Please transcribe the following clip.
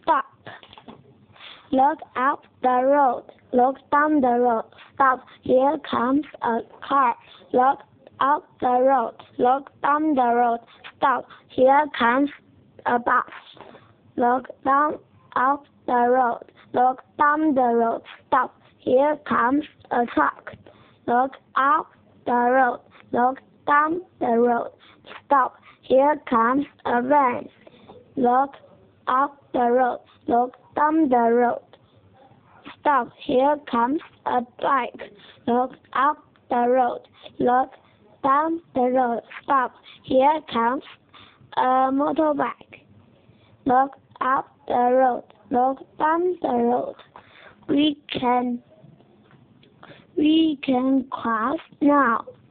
stop. Look up the road. Look down the road. Stop. Here comes a car. Look up the road. Look down the road. Stop. Here comes a bus. Look down up the road. Look down the road. Stop. Here comes a truck. Look up the road. Look down the road. Stop. Here comes a van. Look up the road. Look down the road. Stop. Here comes a bike. Look up the road. Look down the road. Stop. Here comes a motorbike. Look up the road. Look down the road. We can cross now.